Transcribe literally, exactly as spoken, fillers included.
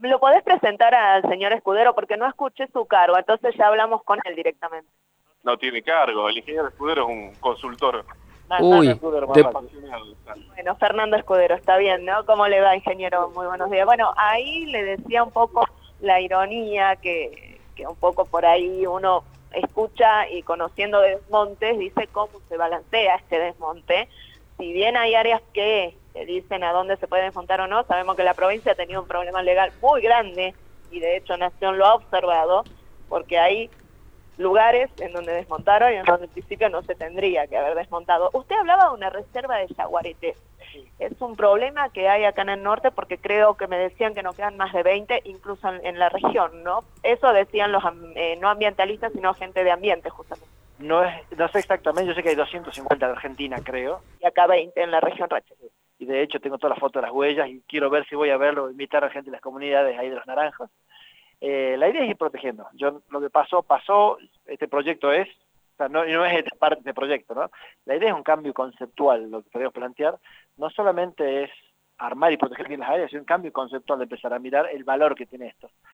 ¿Lo podés presentar al señor Escudero? Porque no escuché su cargo, entonces ya hablamos con él directamente. No tiene cargo, el ingeniero Escudero es un consultor. Uy, Escudero, de... Bueno, Fernando Escudero, está bien, ¿no? ¿Cómo le va, ingeniero? Muy buenos días. Bueno, ahí le decía un poco la ironía que, que un poco por ahí uno escucha y conociendo desmontes dice cómo se balancea este desmonte. Si bien hay áreas que te dicen a dónde se puede desmontar o no, sabemos que la provincia ha tenido un problema legal muy grande y de hecho Nación lo ha observado, porque hay lugares en donde desmontaron y en donde el principio no se tendría que haber desmontado. Usted hablaba de una reserva de yaguareté. Es un problema que hay acá en el norte porque creo que me decían que no quedan más de veinte, incluso en, en la región, ¿no? Eso decían los eh, no ambientalistas, sino gente de ambiente, justamente. No, es, no sé exactamente, yo sé que hay doscientos cincuenta en Argentina, creo. Y acá veinte en la región Rache. Y de hecho tengo todas las fotos de las huellas y quiero ver si voy a verlo, invitar a gente de las comunidades ahí de los naranjos. Eh, la idea es ir protegiendo. Yo, lo que pasó, pasó, este proyecto es, o sea, no, no es esta parte de este proyecto, ¿no? La idea es un cambio conceptual, lo que podemos plantear, no solamente es armar y proteger bien las áreas, sino un cambio conceptual de empezar a mirar el valor que tiene esto.